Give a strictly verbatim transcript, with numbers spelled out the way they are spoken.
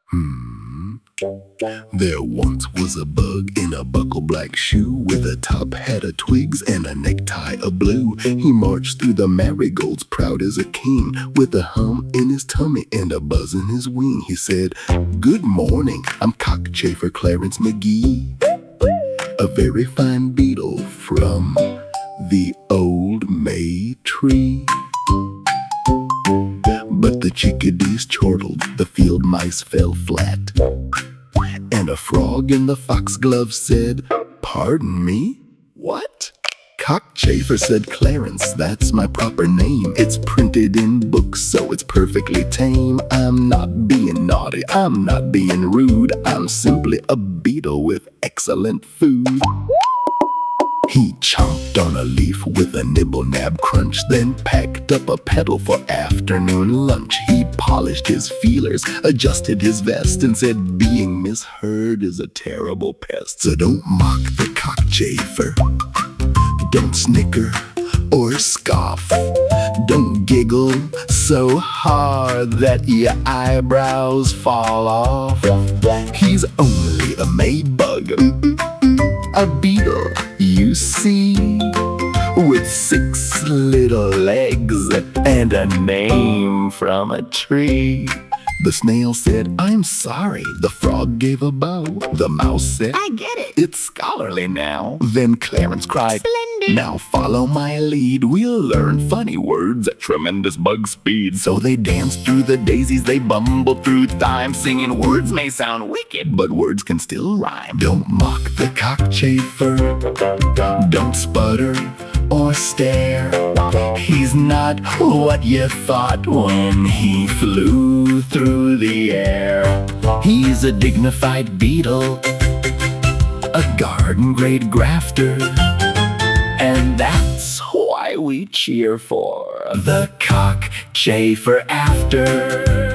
Hmm. There once was a bug in a buckle black shoe, with a top hat of twigs and a necktie of blue. He marched through the marigolds proud as a king, with a hum in his tummy and a buzz in his wing. He said, "Good morning, I'm Cockchafer Clarence McGee, a very fine beetle from the old May tree." But the chickadees chortled, the field mice fell flat, and a frog in the foxglove said, "Pardon me? What?" "Cockchafer," said Clarence, "that's my proper name. It's printed in books, so it's perfectly tame. I'm not being naughty, I'm not being rude, I'm simply a beetle with excellent food." He chomped on a leaf with a nibble-nab crunch, then packed up a petal for afternoon lunch. He polished his feelers, adjusted his vest, and said, "Being misheard is a terrible pest. So don't mock the cockchafer, don't snicker or scoff, don't giggle so hard that your eyebrows fall off. He's only a May bug, a beetle, you see, with six little legs and a name from a tree." The snail said, "I'm sorry." The frog gave a bow. The mouse said, "I get it, it's scholarly now." Then Clarence cried, "Splendid! Now follow my lead. We'll learn funny words at tremendous bug speed." So they danced through the daisies, they bumbled through time, singing, "Words may sound wicked, but words can still rhyme." Don't mock the cockchafer, don't sputter or stare. He's not what you thought when he flew through the air. He's a dignified beetle, a garden-grade grafter, and that's why we cheer for the cockchafer after.